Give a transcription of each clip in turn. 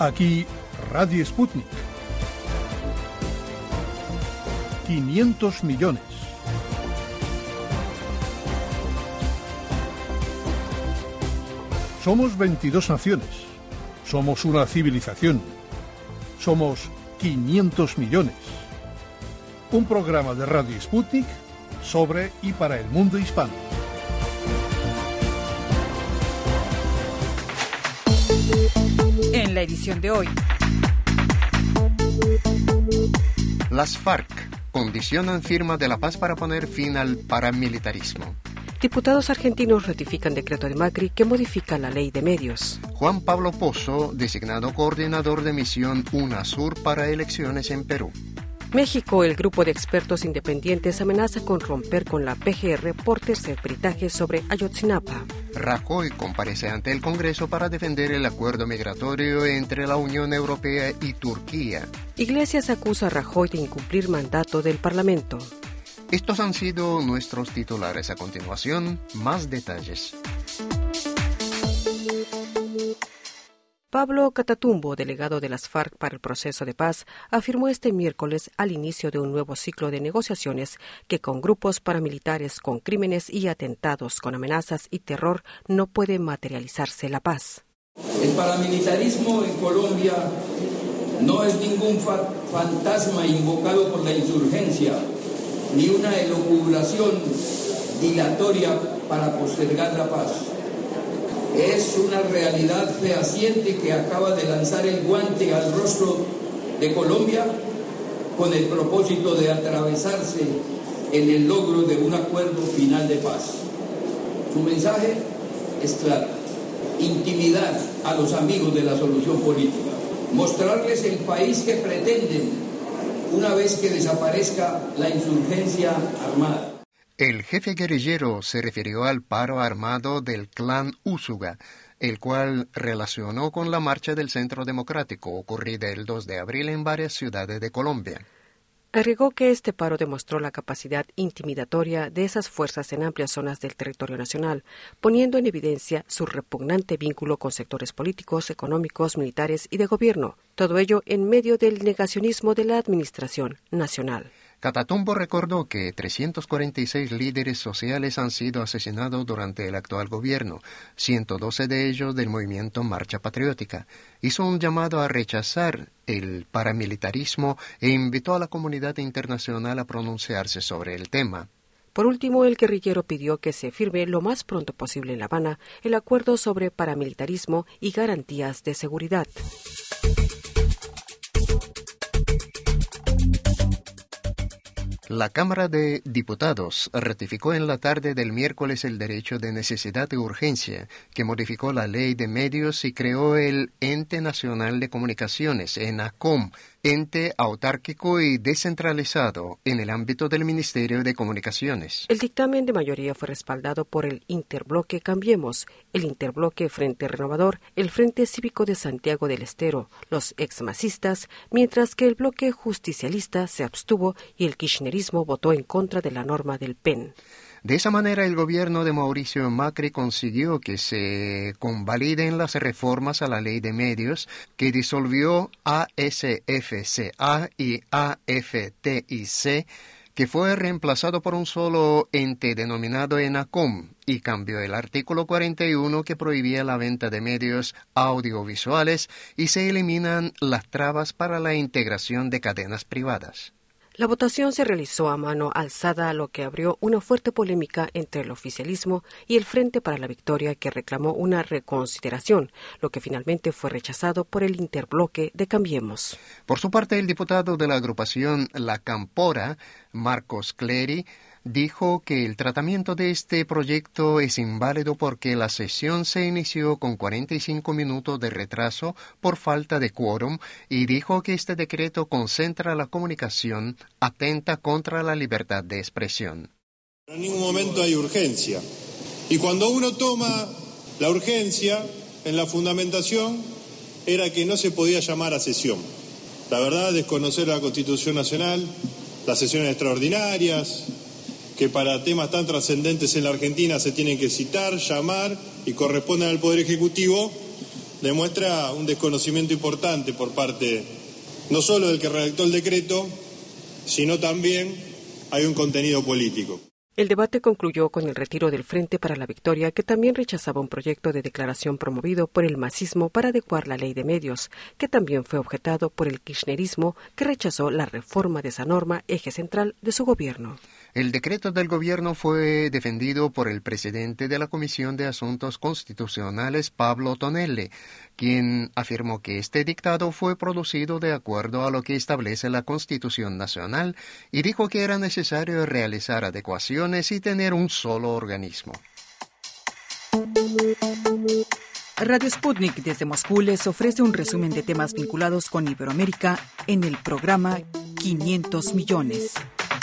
Aquí Radio Sputnik. 500 millones. Somos 22 naciones. Somos una civilización. Somos 500 millones. Un programa de Radio Sputnik sobre y para el mundo hispano. En la edición de hoy, las FARC condicionan firma de la paz para poner fin al paramilitarismo. Diputados argentinos ratifican decreto de Macri que modifica la ley de medios. Juan Pablo Pozo, designado coordinador de misión UNASUR para elecciones en Perú. México, el grupo de expertos independientes amenaza con romper con la PGR por tercer peritaje sobre Ayotzinapa. Rajoy comparece ante el Congreso para defender el acuerdo migratorio entre la Unión Europea y Turquía. Iglesias acusa a Rajoy de incumplir mandato del Parlamento. Estos han sido nuestros titulares. A continuación, más detalles. Pablo Catatumbo, delegado de las FARC para el proceso de paz, afirmó este miércoles al inicio de un nuevo ciclo de negociaciones que con grupos paramilitares con crímenes y atentados con amenazas y terror no puede materializarse la paz. El paramilitarismo en Colombia no es ningún fantasma invocado por la insurgencia, ni una elucubración dilatoria para postergar la paz. Es una realidad fehaciente que acaba de lanzar el guante al rostro de Colombia con el propósito de atravesarse en el logro de un acuerdo final de paz. Su mensaje es claro: intimidar a los amigos de la solución política, mostrarles el país que pretenden una vez que desaparezca la insurgencia armada. El jefe guerrillero se refirió al paro armado del clan Úsuga, el cual relacionó con la marcha del Centro Democrático ocurrida el 2 de abril en varias ciudades de Colombia. Agregó que este paro demostró la capacidad intimidatoria de esas fuerzas en amplias zonas del territorio nacional, poniendo en evidencia su repugnante vínculo con sectores políticos, económicos, militares y de gobierno, todo ello en medio del negacionismo de la administración nacional. Catatumbo recordó que 346 líderes sociales han sido asesinados durante el actual gobierno, 112 de ellos del movimiento Marcha Patriótica. Hizo un llamado a rechazar el paramilitarismo e invitó a la comunidad internacional a pronunciarse sobre el tema. Por último, el guerrillero pidió que se firme lo más pronto posible en La Habana el acuerdo sobre paramilitarismo y garantías de seguridad. La Cámara de Diputados ratificó en la tarde del miércoles el derecho de necesidad y urgencia, que modificó la ley de medios y creó el Ente Nacional de Comunicaciones, ENACOM, ente autárquico y descentralizado en el ámbito del Ministerio de Comunicaciones. El dictamen de mayoría fue respaldado por el Interbloque Cambiemos, el Interbloque Frente Renovador, el Frente Cívico de Santiago del Estero, los exmasistas, mientras que el bloque justicialista se abstuvo y el kirchnerismo votó en contra de la norma del PEN. De esa manera, el gobierno de Mauricio Macri consiguió que se convaliden las reformas a la ley de medios que disolvió ASFCA y AFTIC, que fue reemplazado por un solo ente denominado ENACOM, y cambió el artículo 41 que prohibía la venta de medios audiovisuales y se eliminan las trabas para la integración de cadenas privadas. La votación se realizó a mano alzada, lo que abrió una fuerte polémica entre el oficialismo y el Frente para la Victoria, que reclamó una reconsideración, lo que finalmente fue rechazado por el Interbloque de Cambiemos. Por su parte, el diputado de la agrupación La Cámpora, Marcos Clery, dijo que el tratamiento de este proyecto es inválido porque la sesión se inició con 45 minutos de retraso por falta de quórum y dijo que este decreto concentra la comunicación, atenta contra la libertad de expresión. En ningún momento hay urgencia. Y cuando uno toma la urgencia en la fundamentación era que no se podía llamar a sesión. La verdad es conocer la Constitución Nacional, las sesiones extraordinarias, que para temas tan trascendentes en la Argentina se tienen que citar, llamar y corresponden al Poder Ejecutivo, demuestra un desconocimiento importante por parte no solo del que redactó el decreto, sino también hay un contenido político. El debate concluyó con el retiro del Frente para la Victoria, que también rechazaba un proyecto de declaración promovido por el masismo para adecuar la ley de medios, que también fue objetado por el kirchnerismo, que rechazó la reforma de esa norma, eje central de su gobierno. El decreto del gobierno fue defendido por el presidente de la Comisión de Asuntos Constitucionales, Pablo Tonelli, quien afirmó que este dictado fue producido de acuerdo a lo que establece la Constitución Nacional y dijo que era necesario realizar adecuaciones y tener un solo organismo. Radio Sputnik desde Moscú les ofrece un resumen de temas vinculados con Iberoamérica en el programa 500 millones.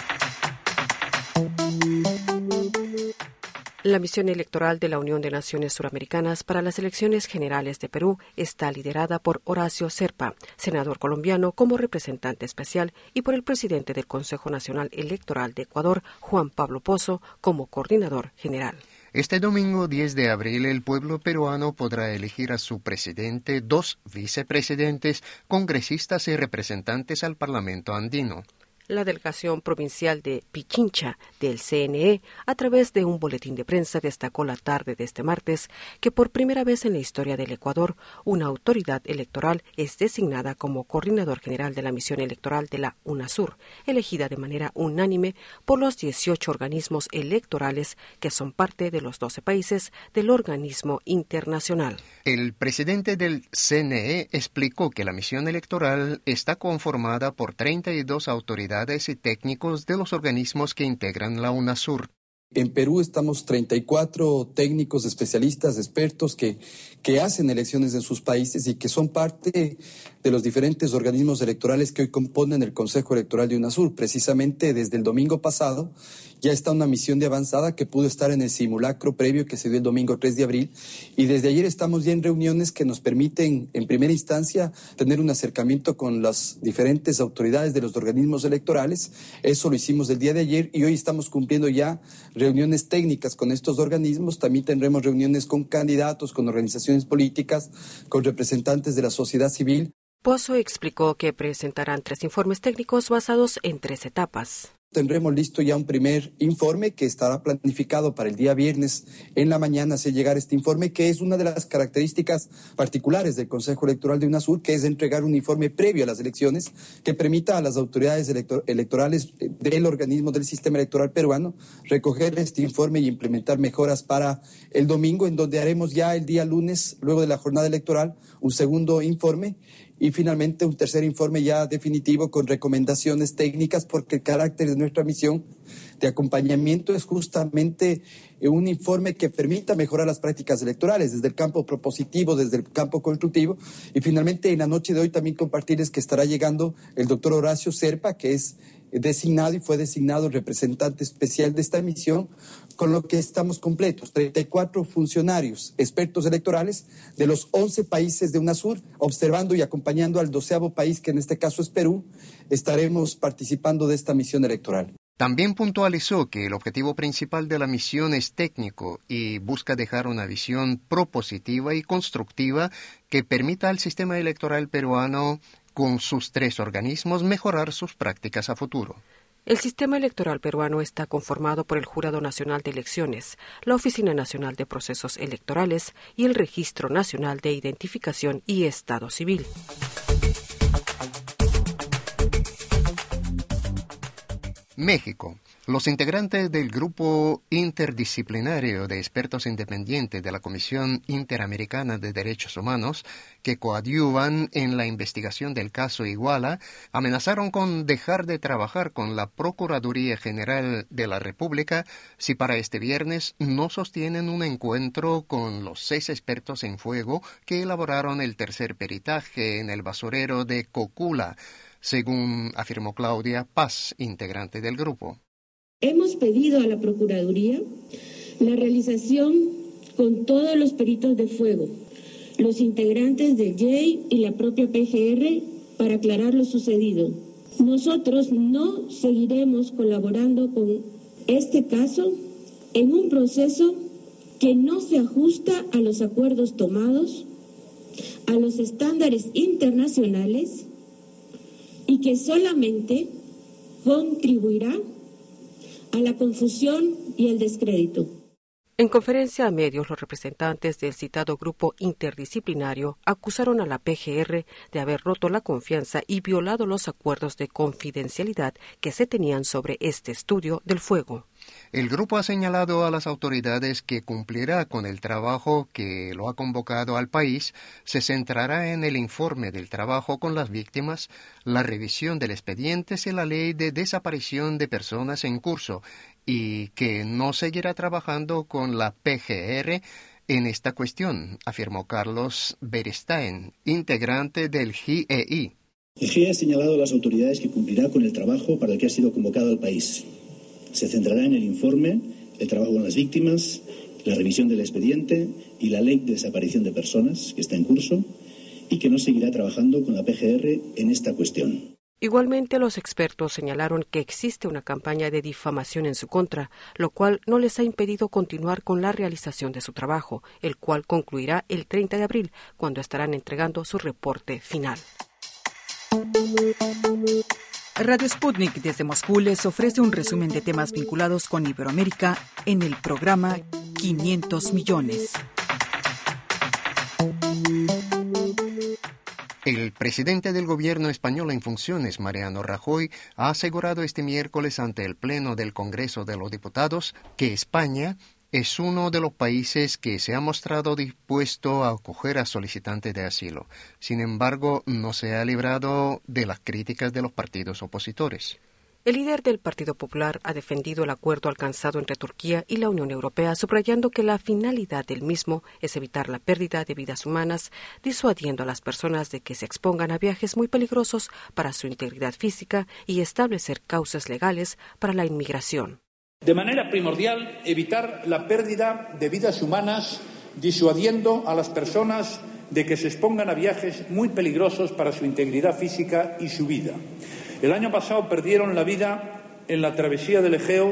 La misión electoral de la Unión de Naciones Suramericanas para las elecciones generales de Perú está liderada por Horacio Serpa, senador colombiano, como representante especial, y por el presidente del Consejo Nacional Electoral de Ecuador, Juan Pablo Pozo, como coordinador general. Este domingo 10 de abril el pueblo peruano podrá elegir a su presidente, 2 vicepresidentes, congresistas y representantes al Parlamento andino. La delegación provincial de Pichincha del CNE, a través de un boletín de prensa, destacó la tarde de este martes que por primera vez en la historia del Ecuador, una autoridad electoral es designada como coordinador general de la misión electoral de la UNASUR, elegida de manera unánime por los 18 organismos electorales que son parte de los 12 países del organismo internacional. El presidente del CNE explicó que la misión electoral está conformada por 32 autoridades y técnicos de los organismos que integran la UNASUR. En Perú estamos 34 técnicos, especialistas, expertos que hacen elecciones en sus países y que son parte de los diferentes organismos electorales que hoy componen el Consejo Electoral de UNASUR. Precisamente desde el domingo pasado ya está una misión de avanzada que pudo estar en el simulacro previo que se dio el domingo 3 de abril y desde ayer estamos ya en reuniones que nos permiten en primera instancia tener un acercamiento con las diferentes autoridades de los organismos electorales. Eso lo hicimos el día de ayer y hoy estamos cumpliendo ya reuniones técnicas con estos organismos. También tendremos reuniones con candidatos, con organizaciones políticas, con representantes de la sociedad civil. Pozo explicó que presentarán 3 informes técnicos basados en 3 etapas. Tendremos listo ya un primer informe que estará planificado para el día viernes en la mañana hacer llegar este informe, que es una de las características particulares del Consejo Electoral de UNASUR, que es entregar un informe previo a las elecciones que permita a las autoridades electorales del organismo del sistema electoral peruano recoger este informe y implementar mejoras para el domingo, en donde haremos ya el día lunes, luego de la jornada electoral, un segundo informe y finalmente un tercer informe ya definitivo con recomendaciones técnicas, porque el carácter de nuestra misión de acompañamiento es justamente un informe que permita mejorar las prácticas electorales desde el campo propositivo, desde el campo constructivo. Y finalmente en la noche de hoy también compartirles que estará llegando el doctor Horacio Serpa, que es designado y fue designado representante especial de esta misión, con lo que estamos completos, 34 funcionarios, expertos electorales de los 11 países de UNASUR, observando y acompañando al 12º país, que en este caso es Perú. Estaremos participando de esta misión electoral. También puntualizó que el objetivo principal de la misión es técnico y busca dejar una visión propositiva y constructiva que permita al sistema electoral peruano, con sus 3 organismos, mejorar sus prácticas a futuro. El sistema electoral peruano está conformado por el Jurado Nacional de Elecciones, la Oficina Nacional de Procesos Electorales y el Registro Nacional de Identificación y Estado Civil. México. Los integrantes del Grupo Interdisciplinario de Expertos Independientes de la Comisión Interamericana de Derechos Humanos, que coadyuvan en la investigación del caso Iguala, amenazaron con dejar de trabajar con la Procuraduría General de la República si para este viernes no sostienen un encuentro con los 6 expertos en fuego que elaboraron el tercer peritaje en el basurero de Cocula, según afirmó Claudia Paz, integrante del grupo. Hemos pedido a la Procuraduría la realización con todos los peritos de fuego, los integrantes del JEI y la propia PGR para aclarar lo sucedido. Nosotros no seguiremos colaborando con este caso en un proceso que no se ajusta a los acuerdos tomados, a los estándares internacionales y que solamente contribuirá a la confusión y el descrédito. En conferencia a medios, los representantes del citado grupo interdisciplinario acusaron a la PGR de haber roto la confianza y violado los acuerdos de confidencialidad que se tenían sobre este estudio del fuego. El grupo ha señalado a las autoridades que cumplirá con el trabajo que lo ha convocado al país, se centrará en el informe del trabajo con las víctimas, la revisión del expediente y la ley de desaparición de personas en curso, y que no seguirá trabajando con la PGR en esta cuestión, afirmó Carlos Beristain, integrante del GIEI. El GIEI ha señalado a las autoridades que cumplirá con el trabajo para el que ha sido convocado al país. Se centrará en el informe, el trabajo con las víctimas, la revisión del expediente y la ley de desaparición de personas, que está en curso, y que no seguirá trabajando con la PGR en esta cuestión. Igualmente, los expertos señalaron que existe una campaña de difamación en su contra, lo cual no les ha impedido continuar con la realización de su trabajo, el cual concluirá el 30 de abril, cuando estarán entregando su reporte final. Radio Sputnik desde Moscú les ofrece un resumen de temas vinculados con Iberoamérica en el programa 500 millones. El presidente del gobierno español en funciones, Mariano Rajoy, ha asegurado este miércoles ante el Pleno del Congreso de los Diputados que España es uno de los países que se ha mostrado dispuesto a acoger a solicitantes de asilo. Sin embargo, no se ha librado de las críticas de los partidos opositores. El líder del Partido Popular ha defendido el acuerdo alcanzado entre Turquía y la Unión Europea, subrayando que la finalidad del mismo es evitar la pérdida de vidas humanas, disuadiendo a las personas de que se expongan a viajes muy peligrosos para su integridad física y establecer causas legales para la inmigración. De manera primordial, evitar la pérdida de vidas humanas, disuadiendo a las personas de que se expongan a viajes muy peligrosos para su integridad física y su vida. El año pasado perdieron la vida en la travesía del Egeo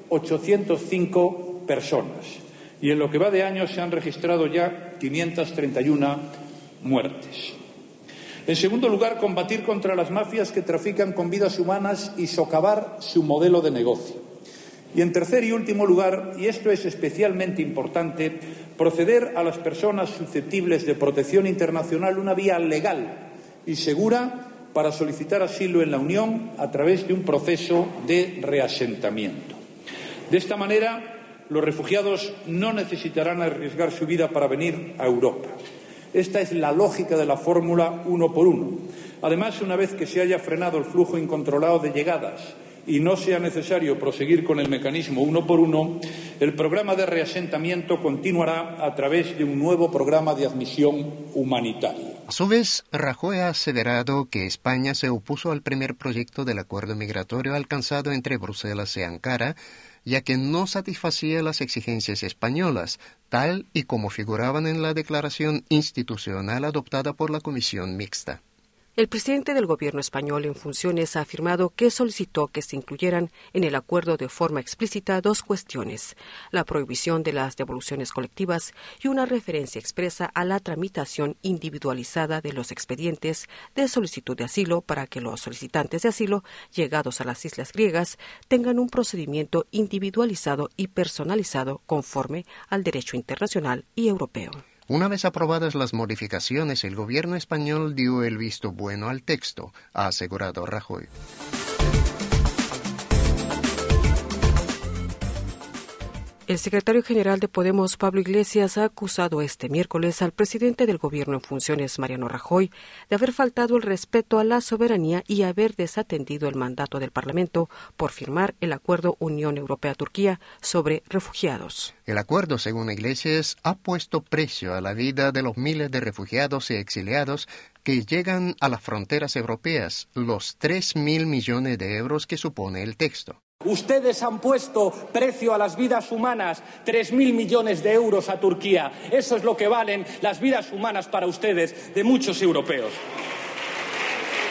805 personas y en lo que va de año se han registrado ya 531 muertes. En segundo lugar, combatir contra las mafias que trafican con vidas humanas y socavar su modelo de negocio. Y en tercer y último lugar, y esto es especialmente importante, proceder a las personas susceptibles de protección internacional una vía legal y segura para solicitar asilo en la Unión a través de un proceso de reasentamiento. De esta manera, los refugiados no necesitarán arriesgar su vida para venir a Europa. Esta es la lógica de la fórmula uno por uno. Además, una vez que se haya frenado el flujo incontrolado de llegadas y no sea necesario proseguir con el mecanismo uno por uno, el programa de reasentamiento continuará a través de un nuevo programa de admisión humanitaria. A su vez, Rajoy ha aseverado que España se opuso al primer proyecto del acuerdo migratorio alcanzado entre Bruselas y Ankara, ya que no satisfacía las exigencias españolas, tal y como figuraban en la declaración institucional adoptada por la Comisión Mixta. El presidente del gobierno español en funciones ha afirmado que solicitó que se incluyeran en el acuerdo de forma explícita dos cuestiones: la prohibición de las devoluciones colectivas y una referencia expresa a la tramitación individualizada de los expedientes de solicitud de asilo para que los solicitantes de asilo llegados a las islas griegas tengan un procedimiento individualizado y personalizado conforme al derecho internacional y europeo. Una vez aprobadas las modificaciones, el gobierno español dio el visto bueno al texto, ha asegurado Rajoy. El secretario general de Podemos, Pablo Iglesias, ha acusado este miércoles al presidente del gobierno en funciones, Mariano Rajoy, de haber faltado el respeto a la soberanía y haber desatendido el mandato del Parlamento por firmar el acuerdo Unión Europea-Turquía sobre refugiados. El acuerdo, según Iglesias, ha puesto precio a la vida de los miles de refugiados y exiliados que llegan a las fronteras europeas, los 3.000 millones de euros que supone el texto. Ustedes han puesto precio a las vidas humanas, 3.000 millones de euros a Turquía. Eso es lo que valen las vidas humanas para ustedes, de muchos europeos.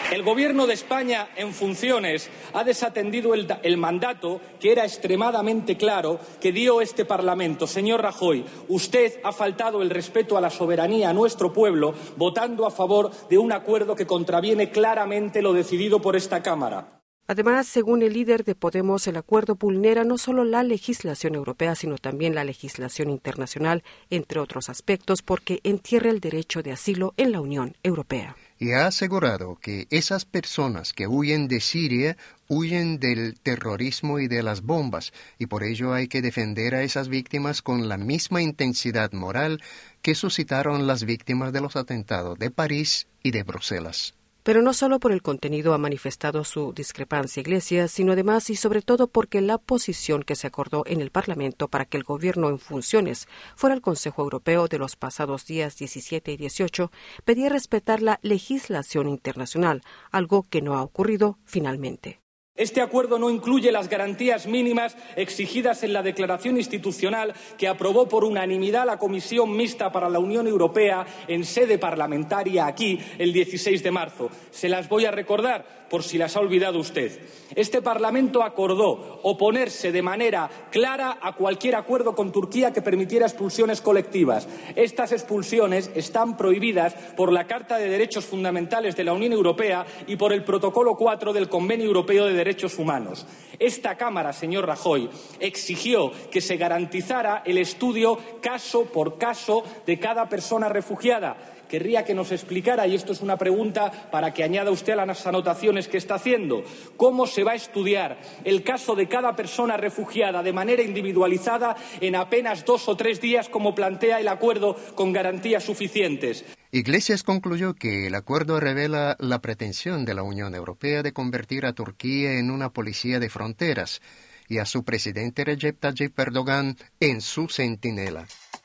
El Gobierno de España en funciones ha desatendido el mandato que era extremadamente claro que dio este Parlamento. Señor Rajoy, usted ha faltado el respeto a la soberanía, a nuestro pueblo, votando a favor de un acuerdo que contraviene claramente lo decidido por esta Cámara. Además, según el líder de Podemos, el acuerdo vulnera no solo la legislación europea, sino también la legislación internacional, entre otros aspectos, porque entierra el derecho de asilo en la Unión Europea. Y ha asegurado que esas personas que huyen de Siria huyen del terrorismo y de las bombas, y por ello hay que defender a esas víctimas con la misma intensidad moral que suscitaron las víctimas de los atentados de París y de Bruselas. Pero no solo por el contenido ha manifestado su discrepancia Iglesias, sino además y sobre todo porque la posición que se acordó en el Parlamento para que el Gobierno en funciones fuera el Consejo Europeo de los pasados días 17 y 18 pedía respetar la legislación internacional, algo que no ha ocurrido finalmente. Este acuerdo no incluye las garantías mínimas exigidas en la declaración institucional que aprobó por unanimidad la Comisión Mixta para la Unión Europea en sede parlamentaria aquí el 16 de marzo. Se las voy a recordar por si las ha olvidado usted. Este Parlamento acordó oponerse de manera clara a cualquier acuerdo con Turquía que permitiera expulsiones colectivas. Estas expulsiones están prohibidas por la Carta de Derechos Fundamentales de la Unión Europea y por el Protocolo 4 del Convenio Europeo de Derechos Humanos. Esta Cámara, señor Rajoy, exigió que se garantizara el estudio caso por caso de cada persona refugiada. Querría que nos explicara, y esto es una pregunta para que añada usted a las anotaciones que está haciendo, cómo se va a estudiar el caso de cada persona refugiada de manera individualizada en apenas 2 o 3 días, como plantea el acuerdo, con garantías suficientes. Iglesias concluyó que el acuerdo revela la pretensión de la Unión Europea de convertir a Turquía en una policía de fronteras y a su presidente Recep Tayyip Erdogan en su centinela.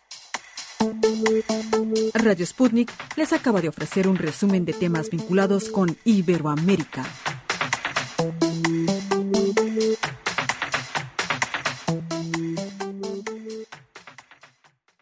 Radio Sputnik les acaba de ofrecer un resumen de temas vinculados con Iberoamérica.